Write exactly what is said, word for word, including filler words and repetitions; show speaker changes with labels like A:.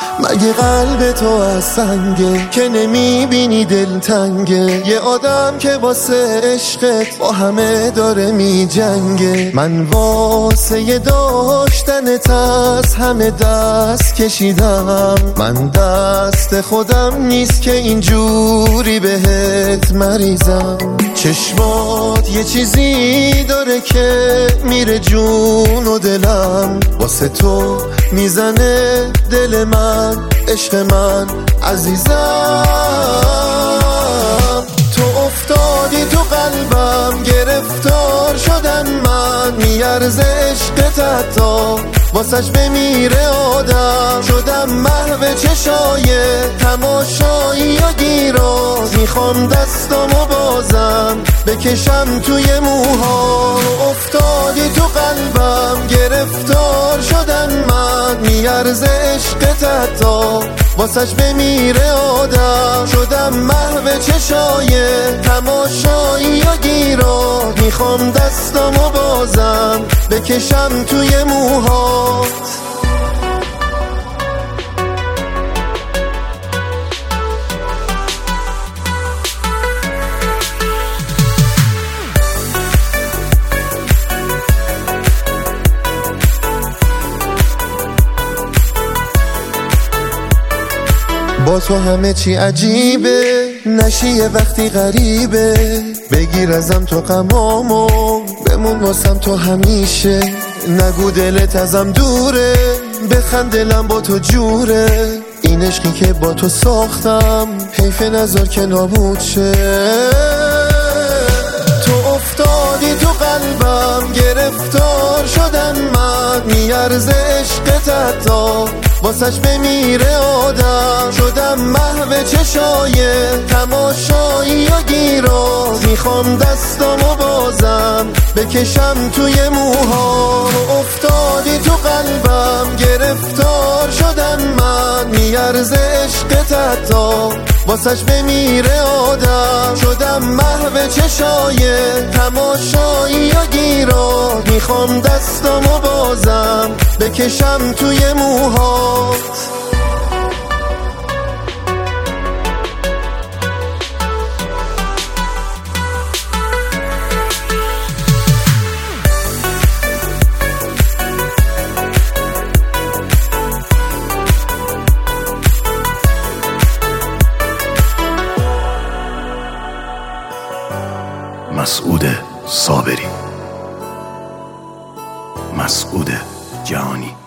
A: مگه قلب تو از سنگه که نمیبینی دلتنگه؟ یه آدم که واسه عشقت با همه داره میجنگه. من واسه داشتنت از همه دست کشیدم، من دست خودم نیست که اینجوری بهت مریضم. چشمات یه چیزی داره که میره جون و دلم، واسه تو میزنه دل من، عشق من عزیزم. تو افتادی تو قلبم، گرفتار شدم من، میارزه عشقت حتی واسش بمیره آدم. شدم محو چشای تماشایی و گیراز، میخوام دستامو بازم بکشم توی موها. افتادی تو قلبم، گرفتار شدم من، میارزه عشقت حتی واسش بمیره آدم. شدم محو چشای تماشایی و گیراز، میخوام دستامو بازم بکشم توی موهات. با تو همه چی عجیبه، نشی یه وقتی غریبه. بگیر ازم تو غمامو، بمون واسم تو همیشه. نگو دلت ازم دوره، بخند دلم با تو جوره. این عشقی که با تو ساختم، حیف نذار که نابود شه. تو افتادی تو قلبم، گرفتار شدم من، میارزه عشقت حتی واسش بمیره آدم. شدم محو چشای تماشایی و گیراز، میخوام دستامو بازم بکشم توی موها. افتادی تو قلبم، گرفتار شدم من، میارزه عشقت حتی واسش بمیره آدم. شدم محو چشای تماشایی و گیراز، میخوام دستامو بازم بکشم توی موهات.
B: مسعود صابری، مسعود جهانی.